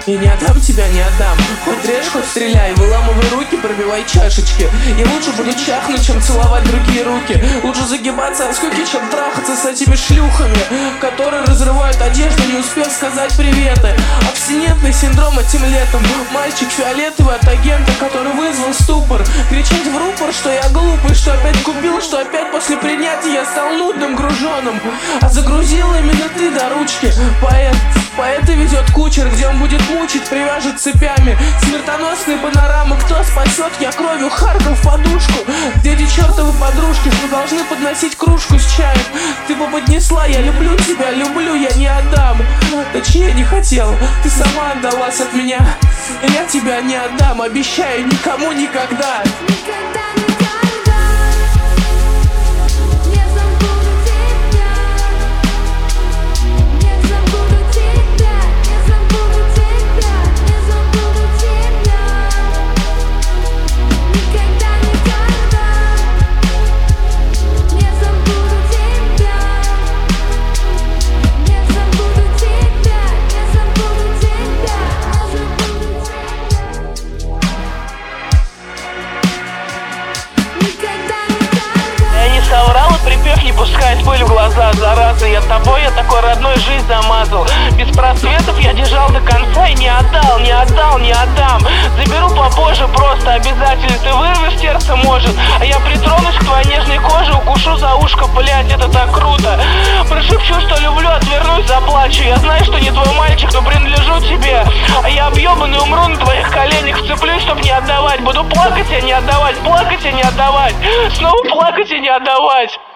И не отдам тебя, не отдам. Хоть режь, хоть стреляй, выламывай руки, пробивай чашечки. Я лучше буду чахнуть, чем целовать другие руки. Лучше загибаться от скуки, чем трахаться с этими шлюхами, которые разрывают одежду, не успев сказать приветы. Абстинентный синдром этим летом. Мальчик фиолетовый от агента, который вызвал ступор. Кричать в рупор, что я глупый, что опять купил, что опять после принятия я стал нудным груженым. А загрузил именно ты до ручки. Поэта везет кучер, где он будет мучить, привяжет цепями. Смертоносные панорамы, кто спасет? Я кровью харкал в подушку. Где эти чертовы подружки, что должны подносить кружку с чаем? Ты бы поднесла, я люблю тебя, люблю, я не отдам. Точнее не хотел, ты сама отдалась от меня. Я тебя не отдам, обещаю, никому никогда. Соврал и припев не пускает пыль в глаза. Зараза, я тобой, я такой родной жизнь замазал. Без просветов я держал до конца и не отдал, не отдал, не отдам. Заберу попозже, просто обязательно. Ты вырвешь сердце, может, а я притронусь к твоей нежной коже, укушу за ушко, блять, это так круто. Прошепчу, что люблю, отвернусь, заплачу. Я знаю, что не твой мальчик, но принадлежу тебе. А я объебанный умру на твоих коленях, вцеплюсь, чтоб не отдавать. Буду плакать и не отдавать, плакать и не отдавать, снова плакать и не отдавать.